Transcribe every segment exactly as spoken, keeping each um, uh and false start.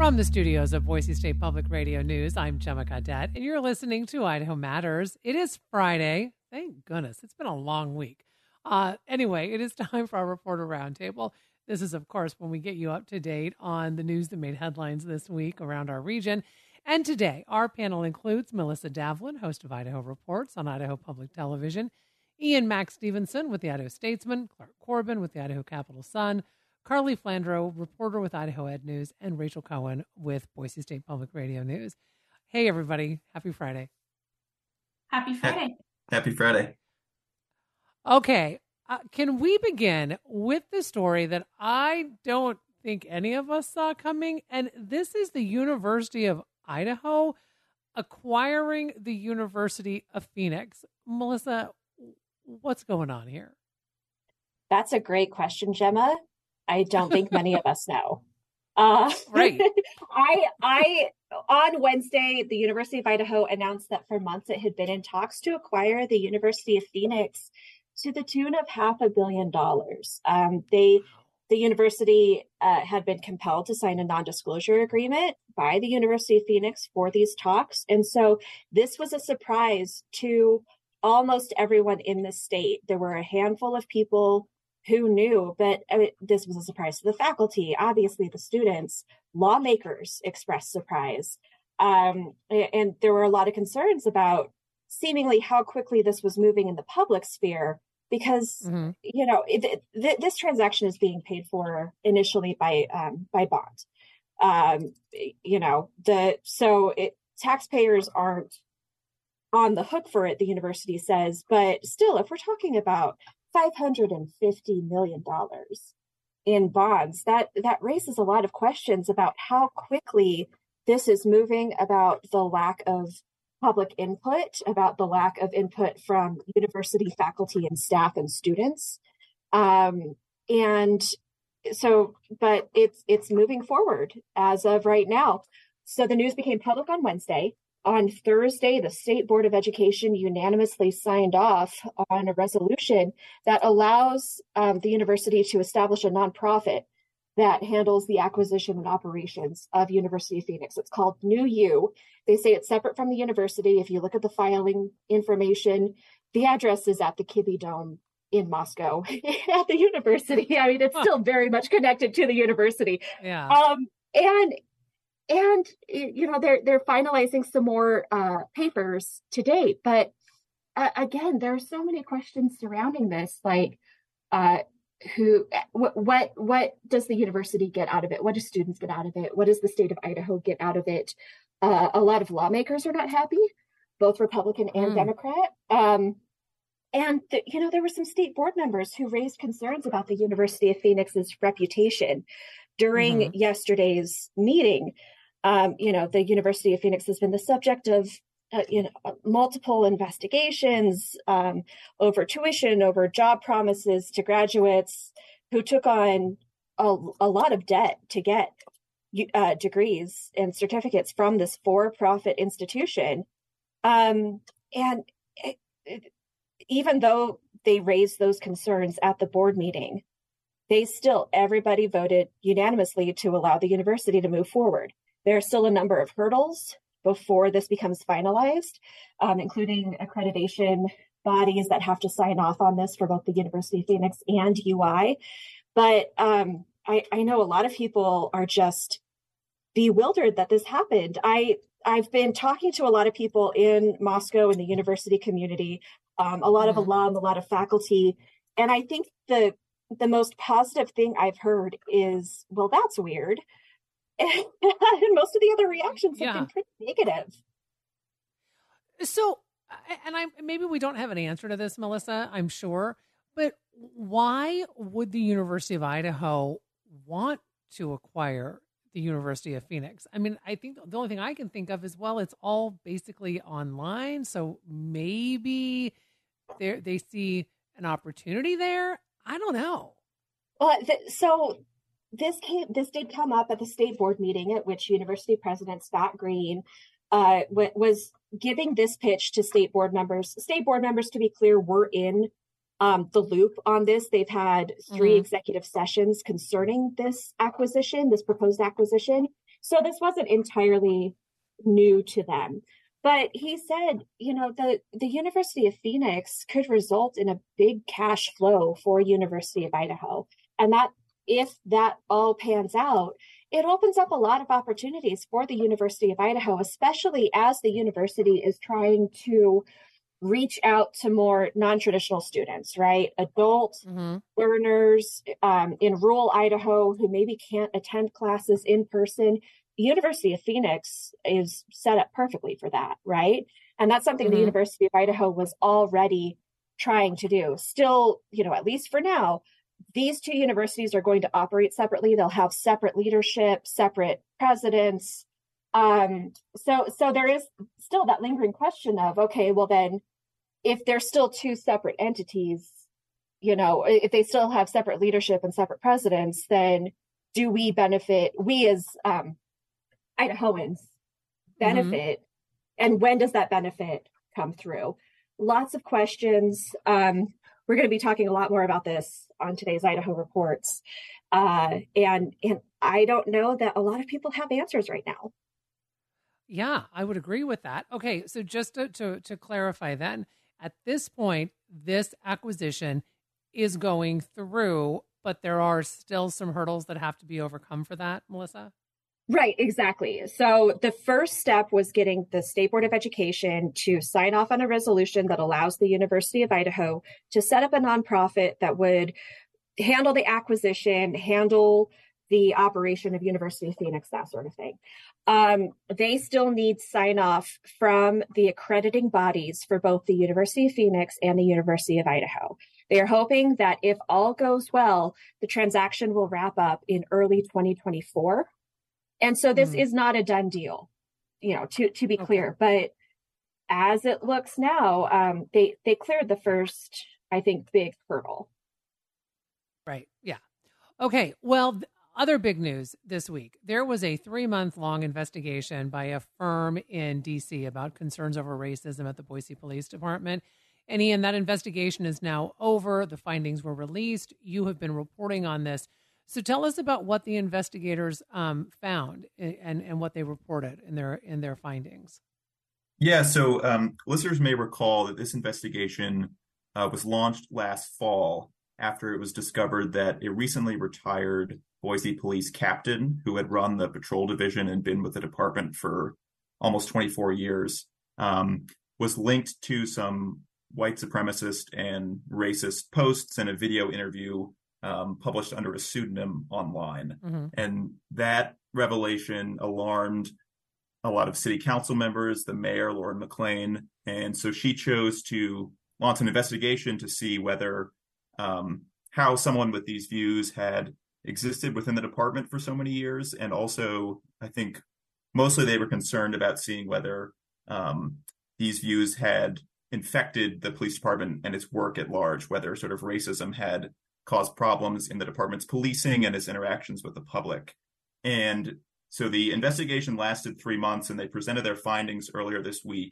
From the studios of Boise State Public Radio News, I'm Gemma Cadet, and you're listening to Idaho Matters. It is Friday. Thank goodness. It's been a long week. Uh, anyway, it is time for our Reporter Roundtable. This is, of course, when we get you up to date on the news that made headlines this week around our region. And today, our panel includes Melissa Davlin, host of Idaho Reports on Idaho Public Television, Ian Max Stevenson with the Idaho Statesman, Clark Corbin with the Idaho Capital Sun, Carly Flandro, reporter with Idaho Ed News, and Rachel Cohen with Boise State Public Radio News. Hey, everybody. Happy Friday. Happy Friday. Happy Friday. Okay. Uh, can we begin with the story that I don't think any of us saw coming? And this is the University of Idaho acquiring the University of Phoenix. Melissa, what's going on here? That's a great question, Gemma. I don't think many of us know. Uh, right. I, I, on Wednesday, the University of Idaho announced that for months it had been in talks to acquire the University of Phoenix to the tune of half a billion dollars. Um, they, the university uh, had been compelled to sign a non-disclosure agreement by the University of Phoenix for these talks. And so this was a surprise to almost everyone in the state. There were a handful of people who knew, but I mean, this was a surprise to the faculty, obviously the students, lawmakers expressed surprise. Um, and there were a lot of concerns about seemingly how quickly this was moving in the public sphere, because, mm-hmm. you know, it, th- this transaction is being paid for initially by um, by bond. Um, you know, the so it, taxpayers aren't on the hook for it, the university says, but still, if we're talking about five hundred fifty million dollars in bonds, that that raises a lot of questions about how quickly this is moving, about the lack of public input, about the lack of input from university faculty and staff and students. Um, and so, but it's it's moving forward as of right now. So the news became public on Wednesday. On Thursday, the State Board of Education unanimously signed off on a resolution that allows um, the university to establish a nonprofit that handles the acquisition and operations of University of Phoenix. It's called New U. They say it's separate from the university. If you look at the filing information, the address is at the Kibbe Dome in Moscow at the university. I mean, it's still very much connected to the university. Yeah. Um, and And, you know, they're they're finalizing some more uh, papers today. But uh, again, there are so many questions surrounding this, like uh, who, what, what, what does the university get out of it? What do students get out of it? What does the state of Idaho get out of it? Uh, a lot of lawmakers are not happy, both Republican and mm. Democrat. Um, and, th- you know, there were some state board members who raised concerns about the University of Phoenix's reputation during mm-hmm. yesterday's meeting. Um, you know, the University of Phoenix has been the subject of, uh, you know, multiple investigations um, over tuition, over job promises to graduates who took on a, a lot of debt to get uh, degrees and certificates from this for-profit institution. Um, and it, it, even though they raised those concerns at the board meeting, they still, everybody voted unanimously to allow the university to move forward. There are still a number of hurdles before this becomes finalized, um, including accreditation bodies that have to sign off on this for both the University of Phoenix and U I. But um, I, I know a lot of people are just bewildered that this happened. I, I've been talking to a lot of people in Moscow in the university community, um, a lot mm-hmm. of alum, a lot of faculty. And I think the the most positive thing I've heard is, well, that's weird. And most of the other reactions have yeah. been pretty negative. So, and I maybe we don't have an answer to this, Melissa, I'm sure, but why would the University of Idaho want to acquire the University of Phoenix? I mean, I think the only thing I can think of is, well, it's all basically online, so maybe they they see an opportunity there. I don't know. Well, th- so. This came. This did come up at the state board meeting at which University President Scott Green uh, w- was giving this pitch to state board members. State board members, to be clear, were in um, the loop on this. They've had three mm-hmm. executive sessions concerning this acquisition, this proposed acquisition. So this wasn't entirely new to them. But he said, you know, the, the University of Phoenix could result in a big cash flow for University of Idaho. And that if that all pans out, it opens up a lot of opportunities for the University of Idaho, especially as the university is trying to reach out to more non-traditional students, right? Adult mm-hmm. learners um, in rural Idaho who maybe can't attend classes in person. The University of Phoenix is set up perfectly for that, right? And that's something mm-hmm. the University of Idaho was already trying to do. Still, you know, at least for now, these two universities are going to operate separately. They'll have separate leadership, separate presidents. Um, so, so there is still that lingering question of, okay, well then, if they're still two separate entities, you know, if they still have separate leadership and separate presidents, then do we benefit, we as um, Idahoans benefit, mm-hmm. and when does that benefit come through? Lots of questions. Um, we're going to be talking a lot more about this on today's Idaho Reports. Uh, and, and I don't know that a lot of people have answers right now. Yeah, I would agree with that. Okay, so just to, to, to clarify then, at this point, this acquisition is going through, but there are still some hurdles that have to be overcome for that, Melissa? Right, exactly. So the first step was getting the State Board of Education to sign off on a resolution that allows the University of Idaho to set up a nonprofit that would handle the acquisition, handle the operation of University of Phoenix, that sort of thing. Um, they still need sign off from the accrediting bodies for both the University of Phoenix and the University of Idaho. They are hoping that if all goes well, the transaction will wrap up in early twenty twenty-four. And so this mm. is not a done deal, you know, to, to be okay. clear. But as it looks now, um, they, they cleared the first, I think, big hurdle. Right. Yeah. Okay. Well, th- other big news this week. There was a three-month-long investigation by a firm in D C about concerns over racism at the Boise Police Department. And Ian, that investigation is now over. The findings were released. You have been reporting on this. So tell us about what the investigators um, found and, and what they reported in their in their findings. Yeah, so um, listeners may recall that this investigation uh, was launched last fall after it was discovered that a recently retired Boise police captain who had run the patrol division and been with the department for almost twenty-four years um, was linked to some white supremacist and racist posts and a video interview Um, published under a pseudonym online. Mm-hmm. And that revelation alarmed a lot of city council members, the mayor, Lauren McLean. And so she chose to launch an investigation to see whether um, how someone with these views had existed within the department for so many years. And also, I think mostly they were concerned about seeing whether um, these views had infected the police department and its work at large, whether sort of racism had caused problems in the department's policing and its interactions with the public. And so the investigation lasted three months and they presented their findings earlier this week.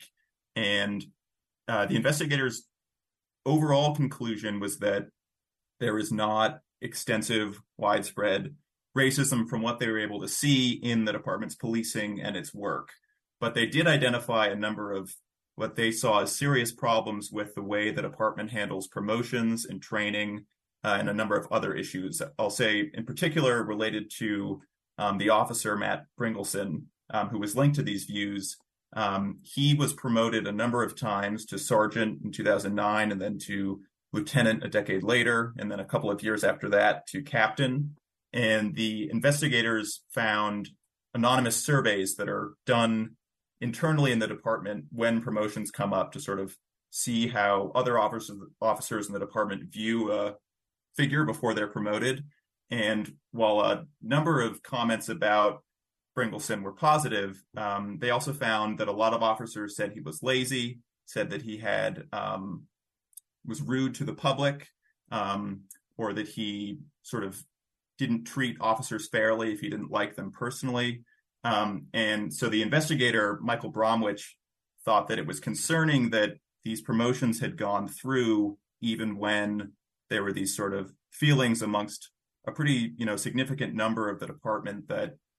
And uh, the investigators' overall conclusion was that there is not extensive, widespread racism from what they were able to see in the department's policing and its work. But they did identify a number of what they saw as serious problems with the way the department handles promotions and training, Uh, and a number of other issues. I'll say in particular related to um, the officer, Matt Bringleson, um, who was linked to these views. Um, he was promoted a number of times to sergeant in two thousand nine and then to lieutenant a decade later, and then a couple of years after that to captain. And the investigators found anonymous surveys that are done internally in the department when promotions come up to sort of see how other officers, officers in the department view a figure before they're promoted. And while a number of comments about Bringleson were positive, um, they also found that a lot of officers said he was lazy, said that he had um, was rude to the public, um, or that he sort of didn't treat officers fairly if he didn't like them personally. Um, and so the investigator, Michael Bromwich, thought that it was concerning that these promotions had gone through even when there were these sort of feelings amongst a pretty, you know, significant number of the department that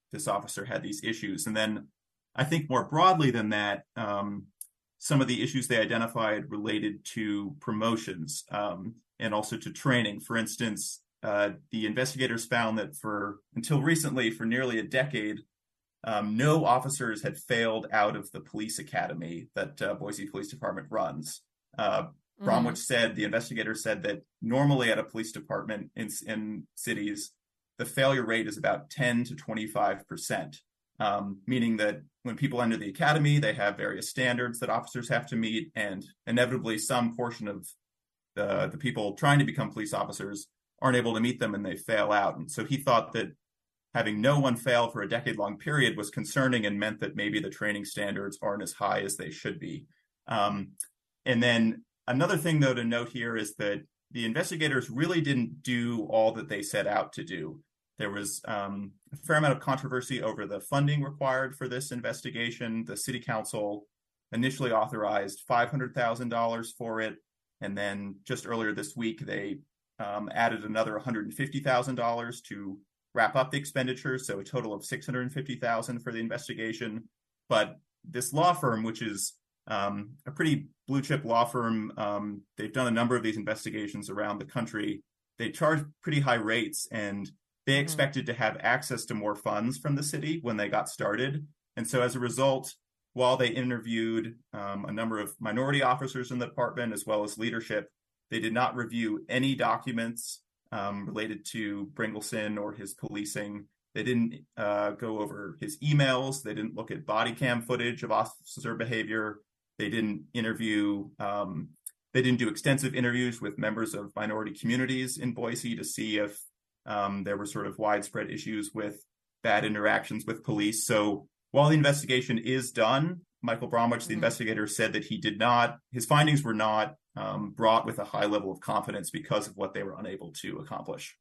this officer had these issues. And then I think more broadly than that, um, some of the issues they identified related to promotions um, and also to training. For instance, uh, the investigators found that for until recently, for nearly a decade, um, no officers had failed out of the police academy that uh, Boise Police Department runs. Uh, mm-hmm. Bromwich said, the investigator said that normally at a police department in, in cities, the failure rate is about ten to twenty-five percent, um, meaning that when people enter the academy, they have various standards that officers have to meet, and inevitably some portion of the, the people trying to become police officers aren't able to meet them and they fail out. And so he thought that having no one fail for a decade-long period was concerning and meant that maybe the training standards aren't as high as they should be. Um, and then another thing, though, to note here is that the investigators really didn't do all that they set out to do. There was um, a fair amount of controversy over the funding required for this investigation. The city council initially authorized five hundred thousand dollars for it. And then just earlier this week, they um, added another one hundred fifty thousand dollars to wrap up the expenditures. So a total of six hundred fifty thousand dollars for the investigation. But this law firm, which is um, a pretty blue chip law firm, um, they've done a number of these investigations around the country. They charge pretty high rates, and they expected to have access to more funds from the city when they got started. And so as a result, while they interviewed um, a number of minority officers in the department as well as leadership, they did not review any documents um, related to Bringleson or his policing. They didn't uh, go over his emails. They didn't look at body cam footage of officer behavior. They didn't interview, um, they didn't do extensive interviews with members of minority communities in Boise to see if Um, there were sort of widespread issues with bad interactions with police. So while the investigation is done, Michael Bromwich, mm-hmm. the investigator, said that he did not, his findings were not um, brought with a high level of confidence because of what they were unable to accomplish.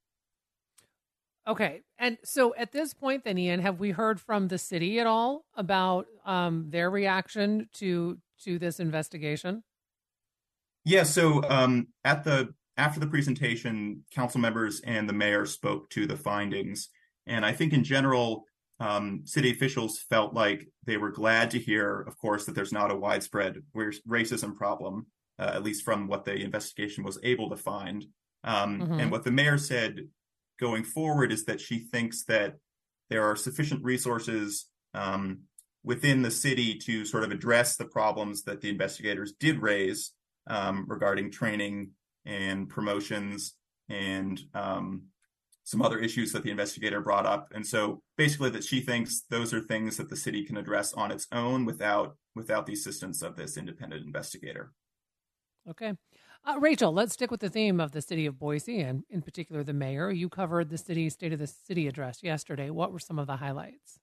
Okay. And so at this point then, Ian, have we heard from the city at all about um, their reaction to to this investigation? Yeah. So um, at the After the presentation, council members and the mayor spoke to the findings. And I think in general, um, city officials felt like they were glad to hear, of course, that there's not a widespread racism problem, uh, at least from what the investigation was able to find. Um, mm-hmm. And what the mayor said going forward is that she thinks that there are sufficient resources um, within the city to sort of address the problems that the investigators did raise um, regarding training and promotions and um, some other issues that the investigator brought up. And so basically that she thinks those are things that the city can address on its own without without the assistance of this independent investigator. Okay. Uh, Rachel, let's stick with the theme of the city of Boise and in particular the mayor. You covered the city State of the City address yesterday. What were some of the highlights?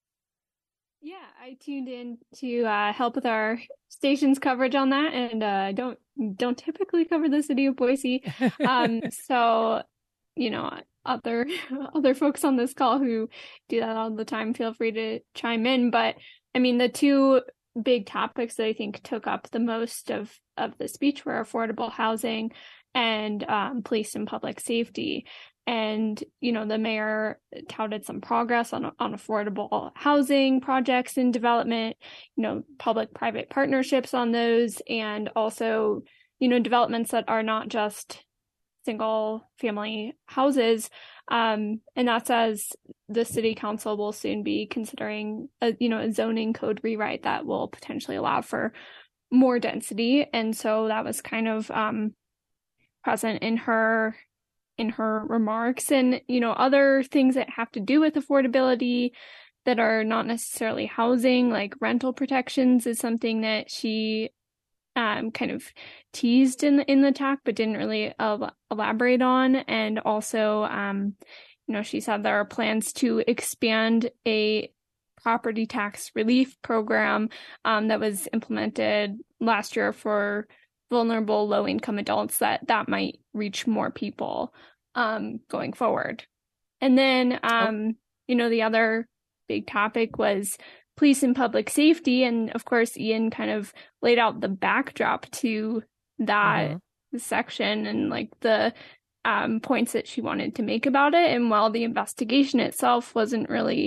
Yeah, I tuned in to uh, help with our station's coverage on that, and uh, don't don't typically cover the city of Boise. Um, so, you know, other other folks on this call who do that all the time, feel free to chime in. But I mean, the two big topics that I think took up the most of of the speech were affordable housing and um, police and public safety. And, you know, the mayor touted some progress on, on affordable housing projects in development, you know, public-private partnerships on those, and also, you know, developments that are not just single-family houses. Um, and that's as the city council will soon be considering, a, you know, a zoning code rewrite that will potentially allow for more density. And so that was kind of um, present in her in her remarks. And, you know, other things that have to do with affordability that are not necessarily housing, like rental protections, is something that she um, kind of teased in the, in the talk, but didn't really el- elaborate on. And also, um, you know, she said there are plans to expand a property tax relief program um, that was implemented last year for vulnerable low-income adults, that that might reach more people um, going forward. And then, um, oh. you know, the other big topic was police and public safety. And of course, Ian kind of laid out the backdrop to that mm-hmm. section and like the um, points that she wanted to make about it. And while the investigation itself wasn't really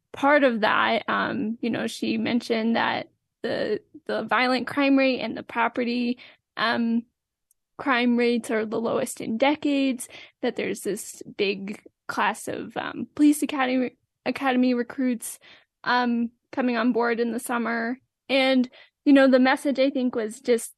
part of that, um, you know, she mentioned that the the violent crime rate and the property um, crime rates are the lowest in decades, that there's this big class of um, police academy academy recruits um, coming on board in the summer. And, you know, the message, I think, was just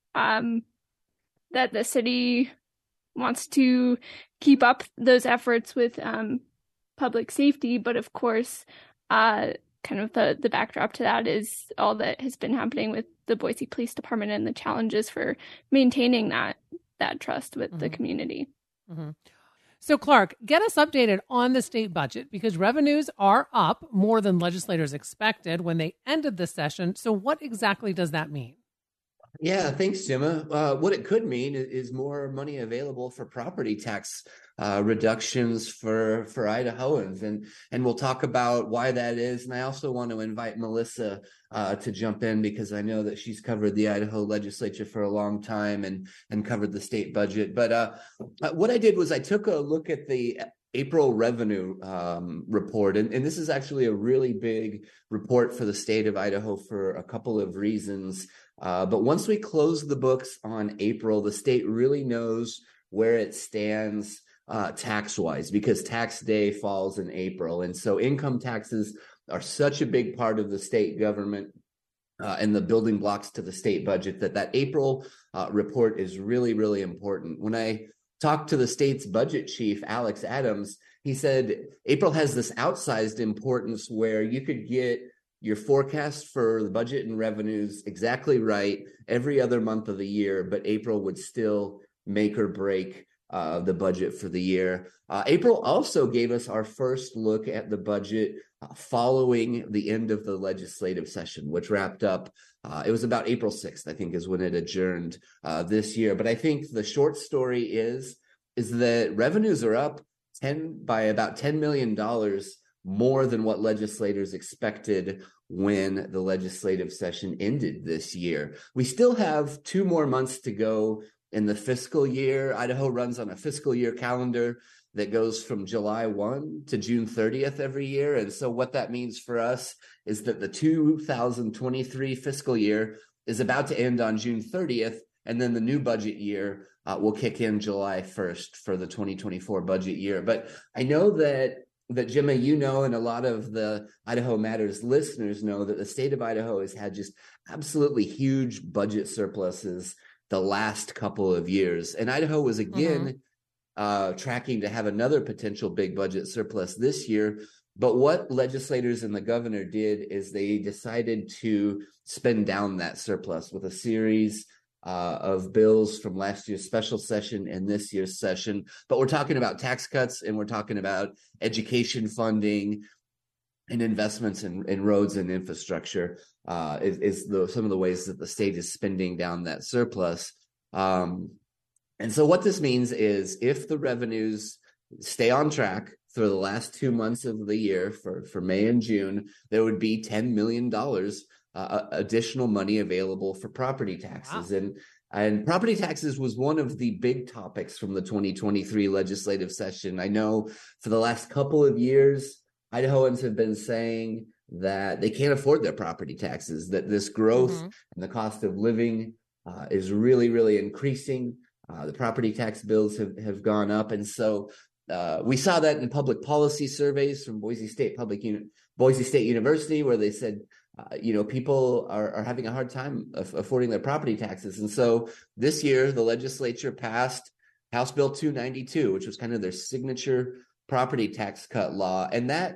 um, that the city wants to keep up those efforts with um, public safety. But of course, uh, kind of the, the backdrop to that is all that has been happening with the Boise Police Department and the challenges for maintaining that that trust with mm-hmm. the community. Mm-hmm. So, Clark, get us updated on the state budget, because revenues are up more than legislators expected when they ended the session. So what exactly does that mean? Yeah, thanks, Gemma. Uh, what it could mean is more money available for property tax uh, reductions for for Idahoans, and and we'll talk about why that is. And I also want to invite Melissa uh, to jump in, because I know that she's covered the Idaho legislature for a long time and and covered the state budget. But uh, what I did was I took a look at the April revenue um, report, and, and this is actually a really big report for the state of Idaho for a couple of reasons. Uh, but once we close the books on April, the state really knows where it stands uh, tax-wise, because tax day falls in April. And so income taxes are such a big part of the state government uh, and the building blocks to the state budget that that April uh, report is really, really important. When I talked to the state's budget chief, Alex Adams, he said April has this outsized importance where you could get your forecast for the budget and revenues exactly right every other month of the year, but April would still make or break uh, the budget for the year. Uh, April also gave us our first look at the budget uh, following the end of the legislative session, which wrapped up. Uh, it was about April sixth, I think, is when it adjourned uh, this year. But I think the short story is, is that revenues are up ten by about ten million dollars more than what legislators expected when the legislative session ended this year. We still have two more months to go in the fiscal year. Idaho runs on a fiscal year calendar that goes from July first to June thirtieth every year. And so what that means for us is that the two thousand twenty-three fiscal year is about to end on June thirtieth, and then the new budget year uh, will kick in July first for the twenty twenty-four budget year. But I know that that Gemma, you know, and a lot of the Idaho Matters listeners know that the state of Idaho has had just absolutely huge budget surpluses the last couple of years. And Idaho was again mm-hmm. uh, tracking to have another potential big budget surplus this year. But what legislators and the governor did is they decided to spend down that surplus with a series Uh, of bills from last year's special session and this year's session. But we're talking about tax cuts, and we're talking about education funding and investments in, in roads and infrastructure uh, is, is the, some of the ways that the state is spending down that surplus. Um, and so what this means is if the revenues stay on track for the last two months of the year, for, for May and June, there would be ten million dollars Uh, additional money available for property taxes. Wow. And and property taxes was one of the big topics from the twenty twenty-three legislative session. I know for the last couple of years, Idahoans have been saying that they can't afford their property taxes, that this growth mm-hmm. and the cost of living uh, is really, really increasing. Uh, the property tax bills have, have gone up. And so uh, we saw that in public policy surveys from Boise State Public Uni- Boise State University, where they said, Uh, you know, people are, are having a hard time of affording their property taxes. And so this year, the legislature passed House Bill two ninety-two, which was kind of their signature property tax cut law. And that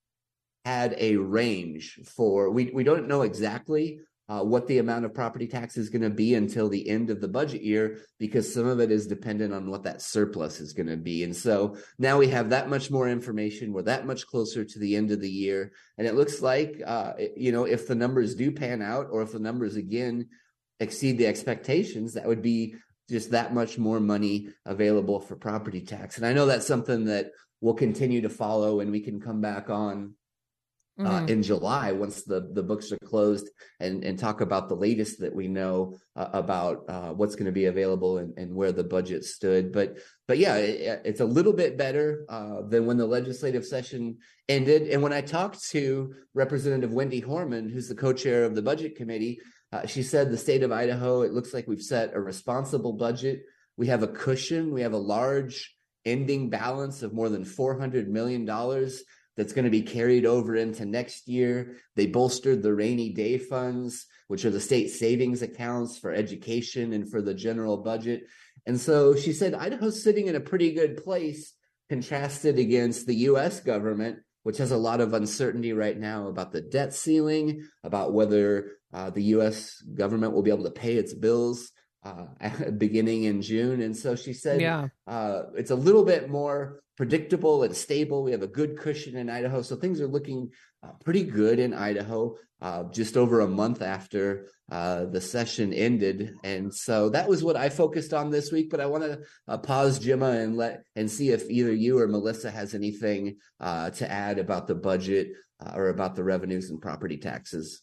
had a range for, we, we don't know exactly uh, what the amount of property tax is going to be until the end of the budget year, because some of it is dependent on what that surplus is going to be. And so now we have that much more information. We're that much closer to the end of the year. And it looks like, uh, you know, if the numbers do pan out, or if the numbers again exceed the expectations, that would be just that much more money available for property tax. And I know that's something that we'll continue to follow, and we can come back on uh, mm-hmm. in July, once the, the books are closed, and, and talk about the latest that we know uh, about uh, what's going to be available and, and where the budget stood. But but yeah, it, it's a little bit better uh, than when the legislative session ended. And when I talked to Representative Wendy Horman, who's the co-chair of the Budget Committee, uh, she said the state of Idaho, it looks like we've set a responsible budget. We have a cushion. We have a large ending balance of more than four hundred million dollars that's going to be carried over into next year. They bolstered the rainy day funds, which are the state savings accounts for education and for the general budget. And so she said Idaho's sitting in a pretty good place, contrasted against the U S government, which has a lot of uncertainty right now about the debt ceiling, about whether uh, the U S government will be able to pay its bills uh, beginning in June. And so she said, yeah, uh, it's a little bit more predictable and stable. We have a good cushion in Idaho. So things are looking uh, pretty good in Idaho, uh, just over a month after uh, the session ended. And so that was what I focused on this week. But I want to uh, pause, Gemma, and let and see if either you or Melissa has anything uh, to add about the budget uh, or about the revenues and property taxes.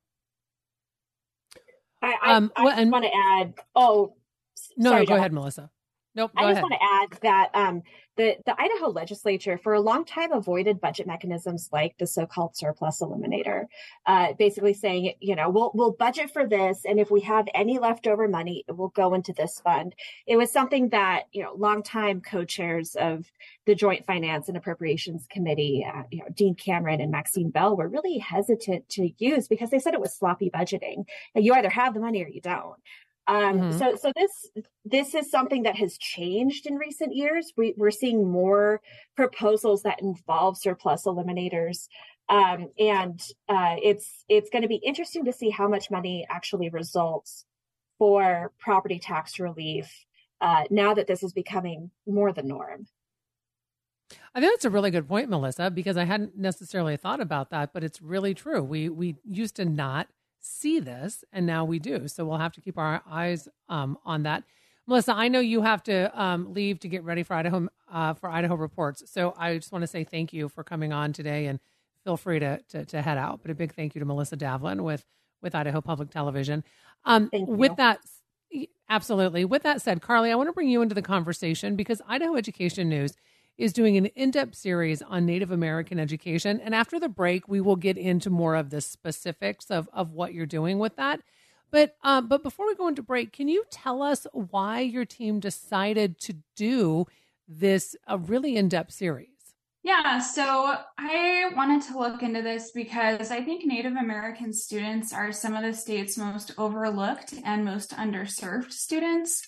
I, I, um, well, I just want to add, oh, no, sorry, no, go John. ahead, Melissa. Nope, I just ahead. want to add that um, the, the Idaho legislature for a long time avoided budget mechanisms like the so-called surplus eliminator, uh, basically saying, you know, we'll we'll budget for this, and if we have any leftover money, it will go into this fund. It was something that, you know, longtime co-chairs of the Joint Finance and Appropriations Committee, uh, you know, Dean Cameron and Maxine Bell, were really hesitant to use because they said it was sloppy budgeting. And you either have the money or you don't. Um, mm-hmm. So, so this this is something that has changed in recent years. We, we're seeing more proposals that involve surplus eliminators, um, and uh, it's it's going to be interesting to see how much money actually results for property tax relief uh, now that this is becoming more the norm. I think that's a really good point, Melissa, because I hadn't necessarily thought about that, but it's really true. We we used to not see this, and now we do. So we'll have to keep our eyes um, on that. Melissa, I know you have to um, leave to get ready for Idaho uh, for Idaho Reports. So I just want to say thank you for coming on today, and feel free to to, to head out. But a big thank you to Melissa Davlin with with Idaho Public Television. Um, thank you. With that, absolutely. With that said, Carly, I want to bring you into the conversation because Idaho Education News is doing an in-depth series on Native American education. And after the break, we will get into more of the specifics of, of what you're doing with that. But um, but before we go into break, can you tell us why your team decided to do this a really in-depth series? Yeah, so I wanted to look into this because I think Native American students are some of the state's most overlooked and most underserved students.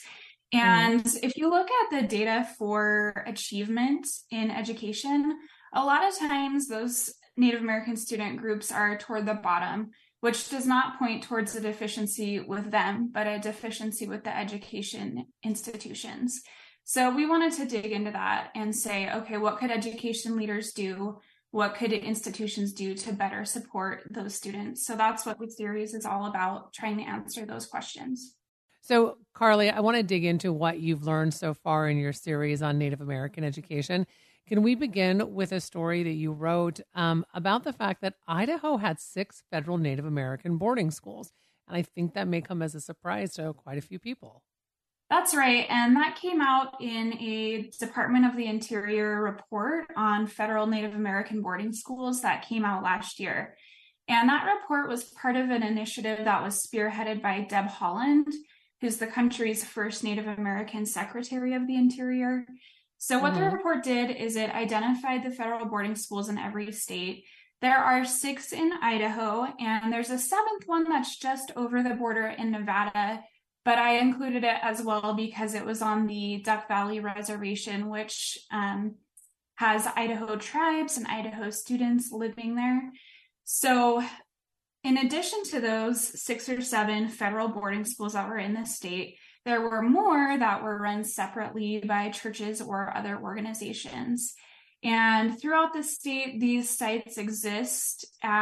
And mm. if you look at the data for achievement in education, a lot of times those Native American student groups are toward the bottom, which does not point towards a deficiency with them, but a deficiency with the education institutions. So we wanted to dig into that and say, okay, what could education leaders do? What could institutions do to better support those students? So that's what the series is all about, trying to answer those questions. So, Carly, I want to dig into what you've learned so far in your series on Native American education. Can we begin with a story that you wrote um, about the fact that Idaho had six federal Native American boarding schools? And I think that may come as a surprise to quite a few people. That's right. And that came out in a Department of the Interior report on federal Native American boarding schools that came out last year. And that report was part of an initiative that was spearheaded by Deb Haaland, who's the country's first Native American Secretary of the Interior. So what mm-hmm. the report did is it identified the federal boarding schools in every state. There are six in Idaho, and there's a seventh one that's just over the border in Nevada, but I included it as well because it was on the Duck Valley Reservation, which um, has Idaho tribes and Idaho students living there. So in addition to those six or seven federal boarding schools that were in the state, there were more that were run separately by churches or other organizations. And throughout the state, these sites exist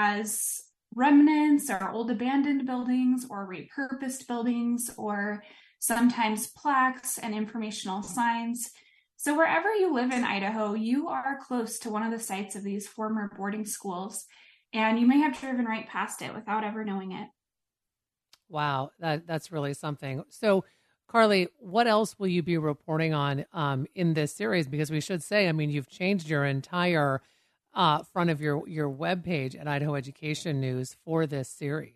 as remnants or old abandoned buildings or repurposed buildings, or sometimes plaques and informational signs. So wherever you live in Idaho, you are close to one of the sites of these former boarding schools. and you may have driven right past it without ever knowing it. Wow, that that's really something. So, Carly, what else will you be reporting on um, in this series? Because we should say, I mean, you've changed your entire uh, front of your your webpage at Idaho Education News for this series.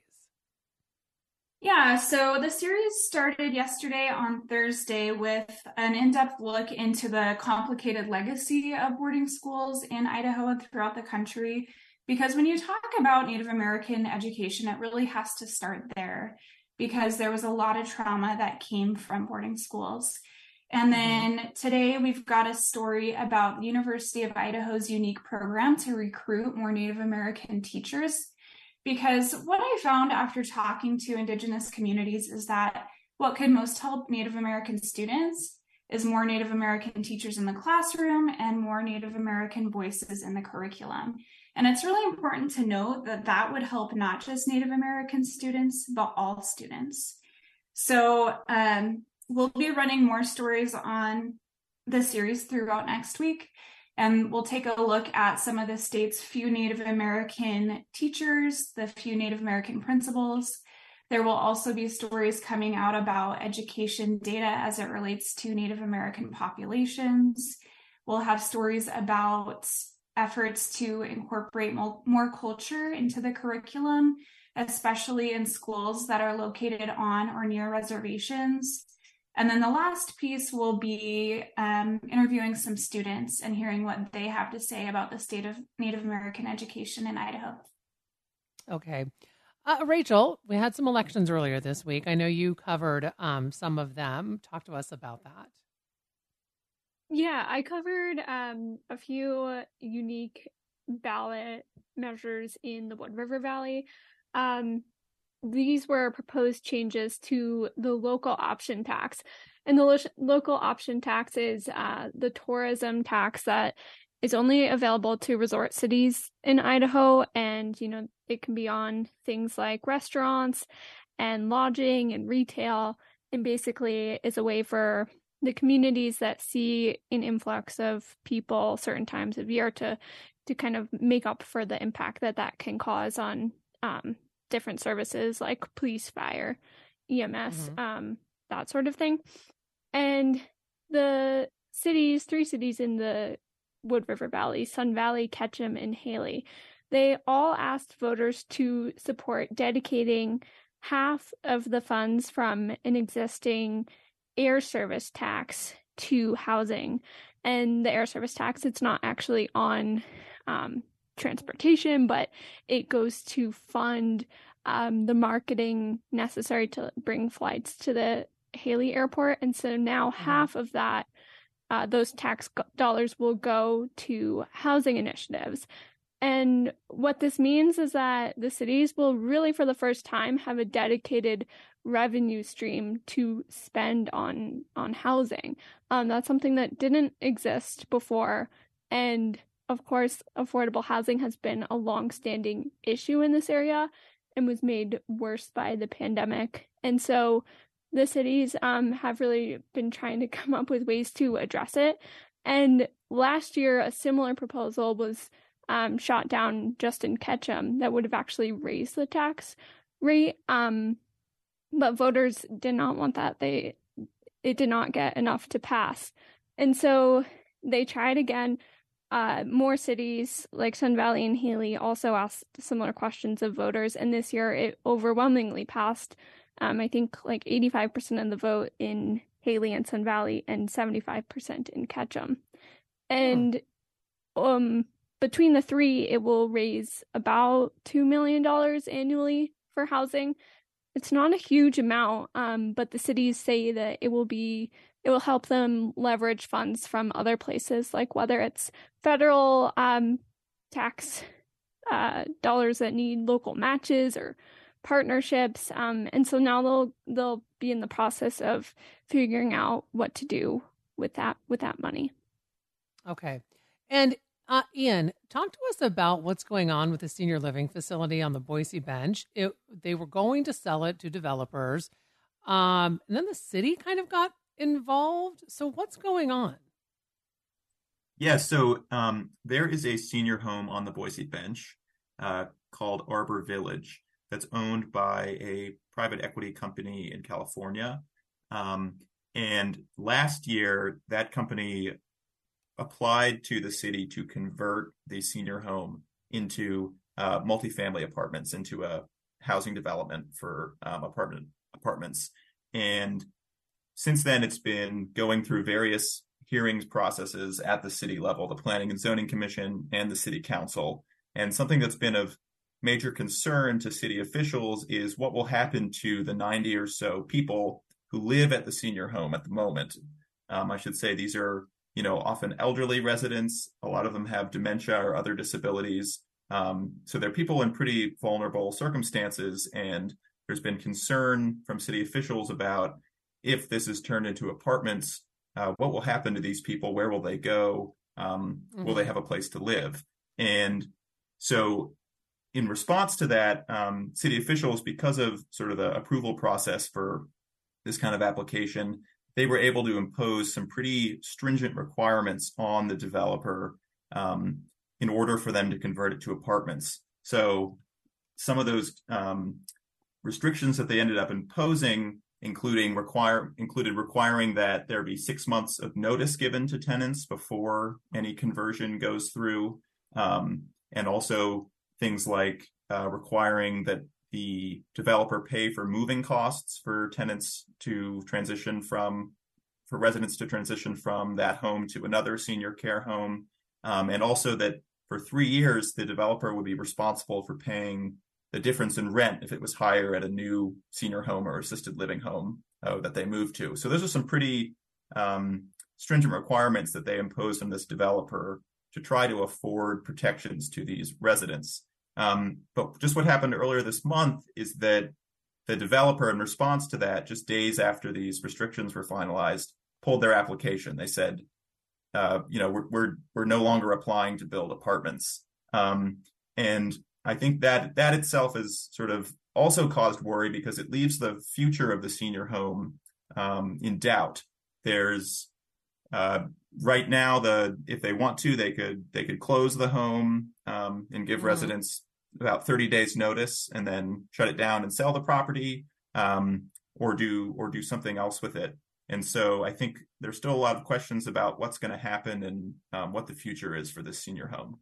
Yeah, so the series started yesterday on Thursday with an in-depth look into the complicated legacy of boarding schools in Idaho and throughout the country. Because when you talk about Native American education, it really has to start there, because there was a lot of trauma that came from boarding schools. And then today we've got a story about the University of Idaho's unique program to recruit more Native American teachers. Because what I found after talking to Indigenous communities is that what could most help Native American students is more Native American teachers in the classroom and more Native American voices in the curriculum. And it's really important to note that that would help not just Native American students, but all students. So um, we'll be running more stories on the series throughout next week. And we'll take a look at some of the state's few Native American teachers, the few Native American principals. There will also be stories coming out about education data as it relates to Native American populations. We'll have stories about efforts to incorporate more culture into the curriculum, especially in schools that are located on or near reservations. And then the last piece will be um, interviewing some students and hearing what they have to say about the state of Native American education in Idaho. Okay. Uh, Rachel, we had some elections earlier this week. I know you covered um, some of them. Talk to us about that. Yeah, I covered um, a few unique ballot measures in the Wood River Valley. Um, These were proposed changes to the local option tax. And the lo- local option tax is uh, the tourism tax that is only available to resort cities in Idaho. And, you know, it can be on things like restaurants and lodging and retail. And basically is a way for the communities that see an influx of people certain times of year to, to kind of make up for the impact that that can cause on um different services like police, fire, E M S, mm-hmm. um, that sort of thing. And the cities, three cities in the Wood River Valley, Sun Valley, Ketchum, and Haley, they all asked voters to support dedicating half of the funds from an existing air service tax to housing. And the air service tax, it's not actually on um, transportation, but it goes to fund um, the marketing necessary to bring flights to the Haley Airport. And so now mm-hmm. half of that, uh, those tax dollars will go to housing initiatives. And what this means is that the cities will really, for the first time, have a dedicated revenue stream to spend on on housing. Um, that's something that didn't exist before. And of course, affordable housing has been a long-standing issue in this area and was made worse by the pandemic. And so the cities um, have really been trying to come up with ways to address it. And last year, a similar proposal was um, shot down just in Ketchum that would have actually raised the tax rate. Um, but voters did not want that. They it did not get enough to pass. And so they tried again. Uh, more cities like Sun Valley and Haley also asked similar questions of voters. And this year it overwhelmingly passed. Um, I think like eighty-five percent of the vote in Haley and Sun Valley and seventy-five percent in Ketchum. And hmm. um, between the three, it will raise about two million dollars annually for housing. It's not a huge amount, um, but the cities say that it will be, it will help them leverage funds from other places, like whether it's federal um, tax uh, dollars that need local matches or partnerships. Um, and so now they'll they'll be in the process of figuring out what to do with that with that money. Okay. And uh, Ian, talk to us about what's going on with the senior living facility on the Boise Bench. It, they were going to sell it to developers, um, and then the city kind of got involved. So what's going on? Yeah, so um, there is a senior home on the Boise Bench. uh, called Arbor Village that's owned by a private equity company in California. Um, and last year, that company applied to the city to convert the senior home into uh, multifamily apartments, into a housing development for um, apartment apartments. And since then, it's been going through various hearings processes at the city level, the Planning and Zoning Commission and the City Council. And something that's been of major concern to city officials is what will happen to the ninety or so people who live at the senior home at the moment. Um, I should say these are, you know, often elderly residents. A lot of them have dementia or other disabilities. Um, so they're people in pretty vulnerable circumstances. And there's been concern from city officials about if this is turned into apartments, uh, what will happen to these people? Where will they go? Um, mm-hmm. Will they have a place to live? And so in response to that, um, city officials, because of sort of the approval process for this kind of application, they were able to impose some pretty stringent requirements on the developer um, in order for them to convert it to apartments. So some of those um, restrictions that they ended up imposing, including require included requiring that there be six months of notice given to tenants before any conversion goes through, um, and also things like uh, requiring that the developer pay for moving costs for tenants to transition from, for residents to transition from that home to another senior care home. Um, and also that for three years, the developer would be responsible for paying the difference in rent if it was higher at a new senior home or assisted living home uh, that they moved to. So those are some pretty um, stringent requirements that they imposed on this developer to try to afford protections to these residents. Um, but just what happened earlier this month is that the developer, in response to that, just days after these restrictions were finalized, pulled their application. They said, uh, you know, we're, we're we're no longer applying to build apartments. Um, and I think that that itself has sort of also caused worry because it leaves the future of the senior home um, in doubt. There's uh, right now, the if they want to, they could they could close the home um, and give mm-hmm. residents about thirty days notice and then shut it down and sell the property, um, or do or do something else with it. And so I think there's still a lot of questions about what's going to happen and um, what the future is for this senior home.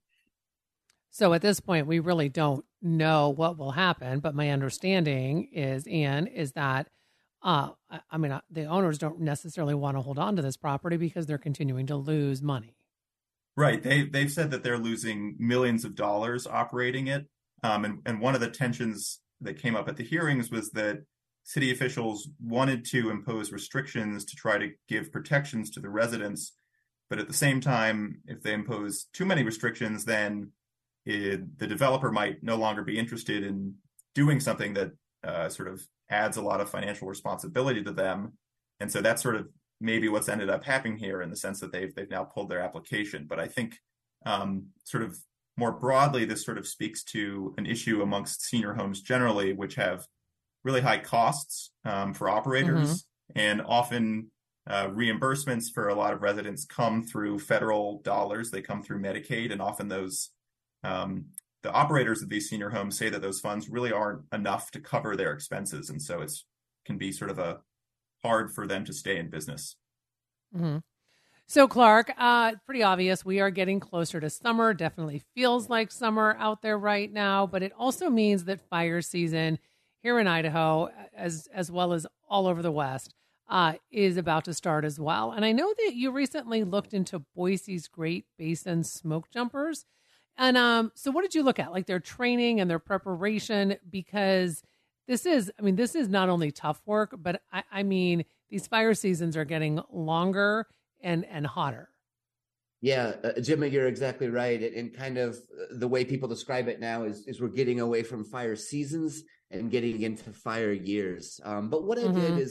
So at this point, we really don't know what will happen. But my understanding is, Anne, is that, uh, I, I mean, uh, the owners don't necessarily want to hold on to this property because they're continuing to lose money. Right. They, they've said that they're losing millions of dollars operating it. Um, and, and one of the tensions that came up at the hearings was that city officials wanted to impose restrictions to try to give protections to the residents. But at the same time, if they impose too many restrictions, then it, the developer might no longer be interested in doing something that uh, sort of adds a lot of financial responsibility to them. And so that's sort of maybe what's ended up happening here in the sense that they've they've now pulled their application. But I think um, sort of more broadly, this sort of speaks to an issue amongst senior homes generally, which have really high costs um, for operators, mm-hmm. and often uh, reimbursements for a lot of residents come through federal dollars. They come through Medicaid, and often those um, the operators of these senior homes say that those funds really aren't enough to cover their expenses, and so it's can be sort of a hard for them to stay in business. Mm-hmm. So, Clark, uh, pretty obvious. We are getting closer to summer. Definitely feels like summer out there right now, but it also means that fire season here in Idaho, as as well as all over the West, uh, is about to start as well. And I know that you recently looked into Boise's Great Basin smoke jumpers. And um, so what did you look at? Like their training and their preparation? Because this is, I mean, this is not only tough work, but I, I mean, these fire seasons are getting longer and, and hotter. Yeah, uh, Jimmy, you're exactly right. And, and kind of the way people describe it now is, is we're getting away from fire seasons and getting into fire years. Um, but what mm-hmm. I did is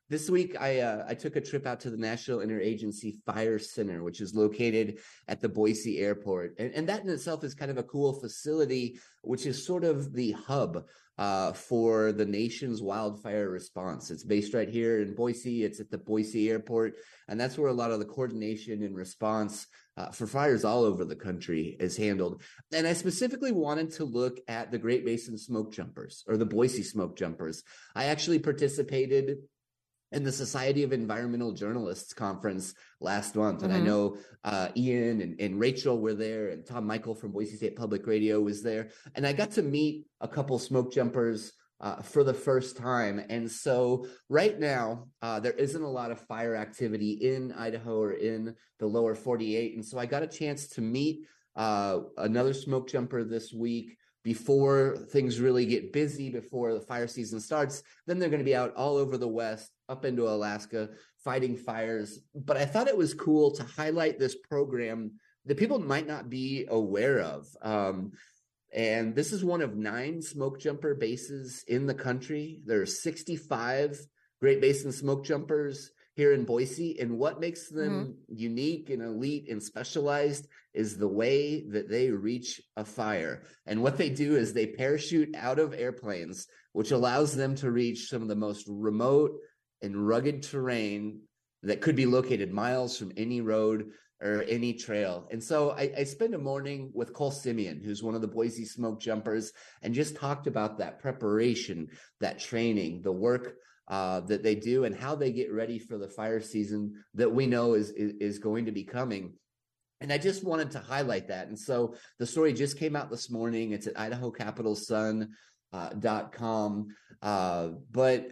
this week I uh, I took a trip out to the National Interagency Fire Center, which is located at the Boise Airport. And, and that in itself is kind of a cool facility, which is sort of the hub uh, for the nation's wildfire response. It's based right here in Boise. It's at the Boise Airport. And that's where a lot of the coordination and response uh, for fires all over the country is handled. And I specifically wanted to look at the Great Basin Smoke Jumpers, or the Boise Smoke Jumpers. I actually participated in the Society of Environmental Journalists conference last month. And mm-hmm. I know uh, Ian and, and Rachel were there, and Tom Michael from Boise State Public Radio was there. And I got to meet a couple smoke jumpers uh, for the first time. And so right now, uh, there isn't a lot of fire activity in Idaho or in the lower forty-eight. And so I got a chance to meet uh, another smoke jumper this week before things really get busy, before the fire season starts. Then they're going to be out all over the West, up into Alaska, fighting fires. But I thought it was cool to highlight this program that people might not be aware of. Um, and this is one of nine smoke jumper bases in the country. There are sixty-five Great Basin smoke jumpers here in Boise. And what makes them mm-hmm. unique and elite and specialized is the way that they reach a fire. And what they do is they parachute out of airplanes, which allows them to reach some of the most remote and rugged terrain that could be located miles from any road or any trail. And so I, I spent a morning with Cole Simeon, who's one of the Boise smoke jumpers, and just talked about that preparation, that training, the work uh, that they do, and how they get ready for the fire season that we know is, is, is going to be coming. And I just wanted to highlight that. And so the story just came out this morning. It's at idaho capital sun dot com. Uh, but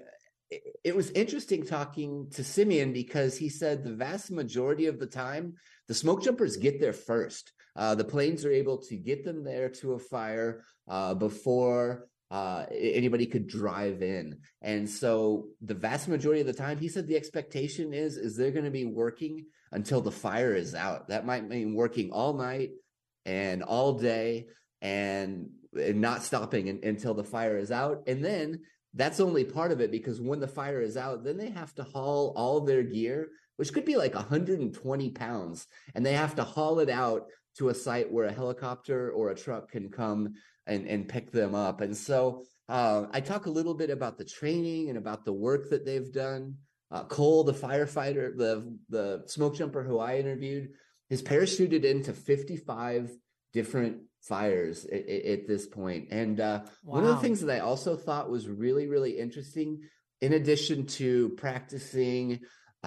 it was interesting talking to Simeon, because he said the vast majority of the time, the smoke jumpers get there first. Uh, the planes are able to get them there to a fire uh, before uh, anybody could drive in. And so the vast majority of the time, he said the expectation is, is they're going to be working until the fire is out. That might mean working all night and all day and, and not stopping in, until the fire is out. And then that's only part of it, because when the fire is out, then they have to haul all their gear, which could be like one hundred twenty pounds, and they have to haul it out to a site where a helicopter or a truck can come and, and pick them up. And so uh, I talk a little bit about the training and about the work that they've done. Uh, Cole, the firefighter, the, the smoke jumper who I interviewed, is parachuted into fifty-five different fires at, at this point. And uh, wow. One of the things that I also thought was really, really interesting, in addition to practicing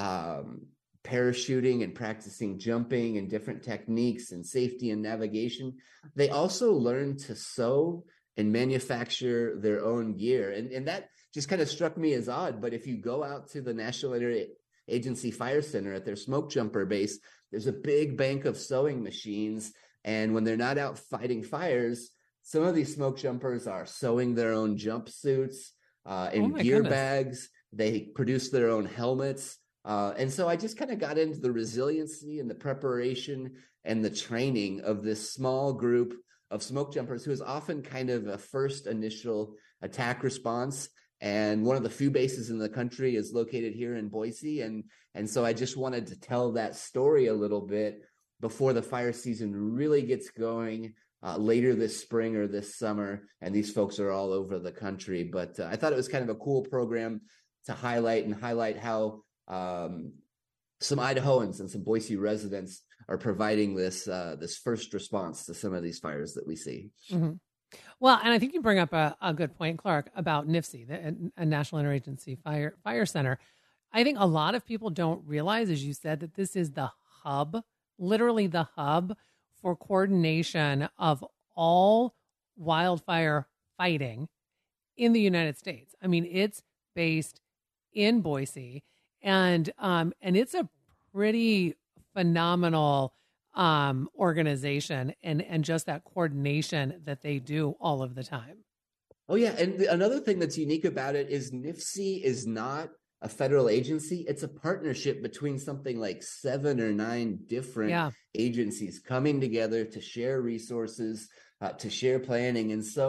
um, parachuting and practicing jumping and different techniques and safety and navigation, they also learned to sew and manufacture their own gear. And, and that just kind of struck me as odd. But if you go out to the National Interagency Fire Center at their smoke jumper base, there's a big bank of sewing machines. And when they're not out fighting fires, some of these smoke jumpers are sewing their own jumpsuits uh, in oh gear goodness. bags. They produce their own helmets. Uh, and so I just kind of got into the resiliency and the preparation and the training of this small group of smoke jumpers, who is often kind of a first initial attack response. And one of the few bases in the country is located here in Boise. And, and so I just wanted to tell that story a little bit before the fire season really gets going uh, later this spring or this summer. And these folks are all over the country. But uh, I thought it was kind of a cool program to highlight and highlight how um, some Idahoans and some Boise residents are providing this uh, this first response to some of these fires that we see. Mm-hmm. Well, and I think you bring up a, a good point, Clark, about N I F C, the a National Interagency Fire Fire Center. I think a lot of people don't realize, as you said, that this is the hub, literally the hub for coordination of all wildfire fighting in the United States. I mean, it's based in Boise, and um, and it's a pretty phenomenal um, organization, and and just that coordination that they do all of the time. Oh yeah, and the, another thing that's unique about it is N I F C is not a federal agency. It's a partnership between something like seven or nine different yeah. agencies coming together to share resources, uh, to share planning. And so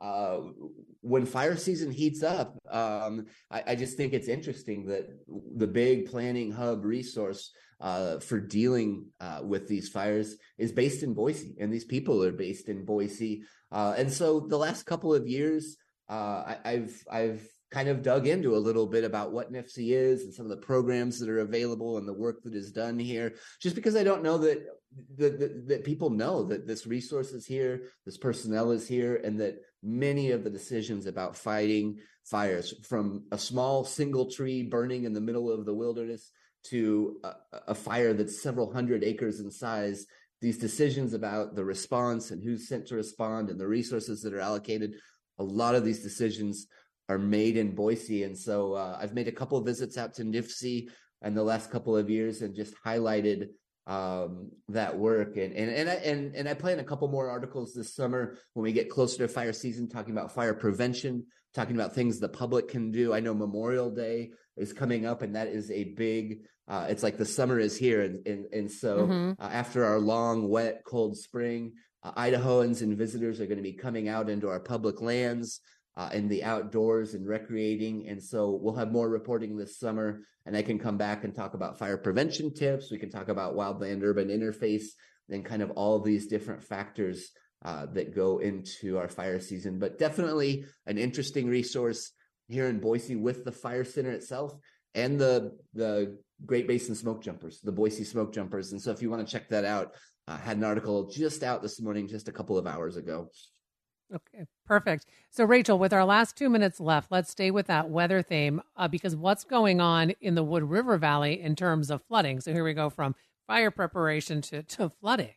uh, when fire season heats up, um, I, I just think it's interesting that the big planning hub resource uh, for dealing uh, with these fires is based in Boise, and these people are based in Boise. Uh, and so the last couple of years, uh, I, I've I've kind of dug into a little bit about what N F C is and some of the programs that are available and the work that is done here, just because I don't know that that, that, that people know that this resource is here, this personnel is here, and that many of the decisions about fighting fires, from a small single tree burning in the middle of the wilderness to a, a fire that's several hundred acres in size, these decisions about the response and who's sent to respond and the resources that are allocated, a lot of these decisions are made in Boise. And so uh, I've made a couple of visits out to N F C in the last couple of years and just highlighted um, that work. And, and, and, I, and, and I plan a couple more articles this summer when we get closer to fire season, talking about fire prevention, talking about things the public can do. I know Memorial Day is coming up, and that is a big, uh, it's like the summer is here. And, and, and so mm-hmm. uh, after our long, wet, cold spring, uh, Idahoans and visitors are going to be coming out into our public lands, Uh, in the outdoors and recreating. And so we'll have more reporting this summer, and I can come back and talk about fire prevention tips. We can talk about wildland urban interface and kind of all these different factors uh, that go into our fire season. But definitely an interesting resource here in Boise with the fire center itself and the the Great Basin Smoke Jumpers, the Boise Smoke Jumpers. And so if you want to check that out, I uh, had an article just out this morning, just a couple of hours ago. Okay, perfect. So, Rachel, with our last two minutes left, let's stay with that weather theme uh, because what's going on in the Wood River Valley in terms of flooding? So here we go from fire preparation to, to flooding.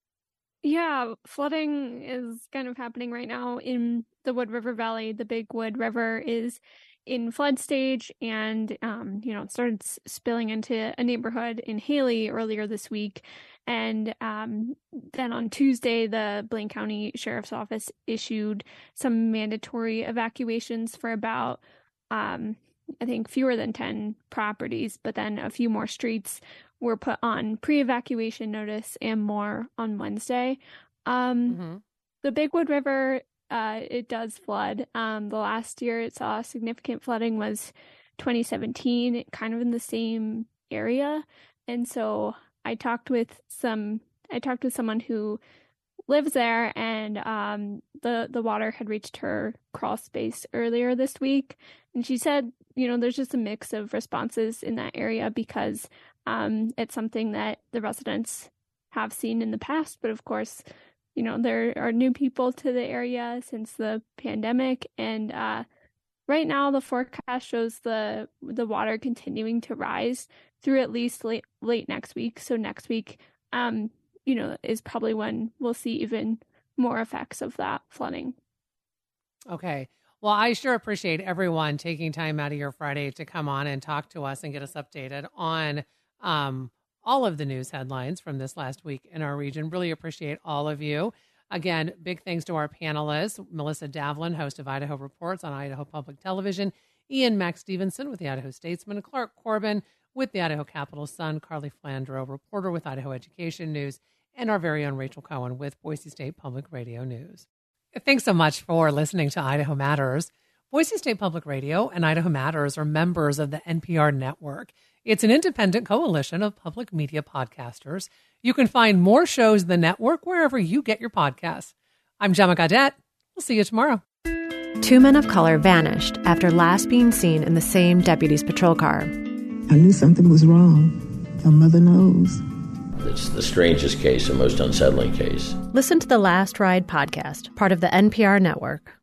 Yeah, flooding is kind of happening right now in the Wood River Valley. The Big Wood River is in flood stage, and um, you know, it started s- spilling into a neighborhood in Haley earlier this week. And um, then on Tuesday, the Blaine County Sheriff's Office issued some mandatory evacuations for about, um, I think, fewer than ten properties. But then a few more streets were put on pre-evacuation notice and more on Wednesday. Um, mm-hmm. The Big Wood River, uh, it does flood. Um, the last year it saw significant flooding was twenty seventeen, kind of in the same area. And so I talked with some, I talked with someone who lives there, and um, the, the water had reached her crawl space earlier this week. And she said, you know, there's just a mix of responses in that area because um, it's something that the residents have seen in the past. But of course, you know, there are new people to the area since the pandemic. And uh, right now the forecast shows the the water continuing to rise through at least late late next week. So next week, um, you know, is probably when we'll see even more effects of that flooding. Okay. Well, I sure appreciate everyone taking time out of your Friday to come on and talk to us and get us updated on um, all of the news headlines from this last week in our region. Really appreciate all of you. Again, big thanks to our panelists, Melissa Davlin, host of Idaho Reports on Idaho Public Television, Ian Max Stevenson with the Idaho Statesman, Clark Corbin with the Idaho Capital Sun, Carly Flandreau, reporter with Idaho Education News, and our very own Rachel Cohen with Boise State Public Radio News. Thanks so much for listening to Idaho Matters. Boise State Public Radio and Idaho Matters are members of the N P R network. It's an independent coalition of public media podcasters. You can find more shows in the network wherever you get your podcasts. I'm Gemma Gaudette. We'll see you tomorrow. Two men of color vanished after last being seen in the same deputy's patrol car. I knew something was wrong. My mother knows. It's the strangest case, the most unsettling case. Listen to the Last Ride podcast, part of the N P R network.